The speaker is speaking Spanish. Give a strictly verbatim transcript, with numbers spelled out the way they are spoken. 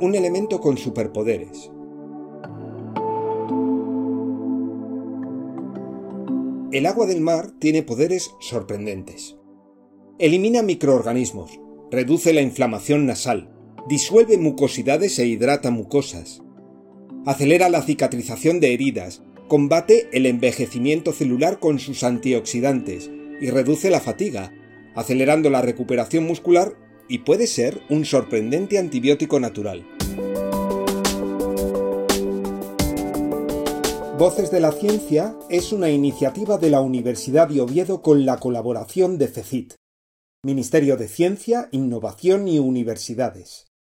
un elemento con superpoderes. El agua del mar tiene poderes sorprendentes. Elimina microorganismos, reduce la inflamación nasal, disuelve mucosidades e hidrata mucosas. Acelera la cicatrización de heridas, combate el envejecimiento celular con sus antioxidantes y reduce la fatiga, acelerando la recuperación muscular y puede ser un sorprendente antibiótico natural. Voces de la Ciencia es una iniciativa de la Universidad de Oviedo con la colaboración de CECIT, Ministerio de Ciencia, Innovación y Universidades.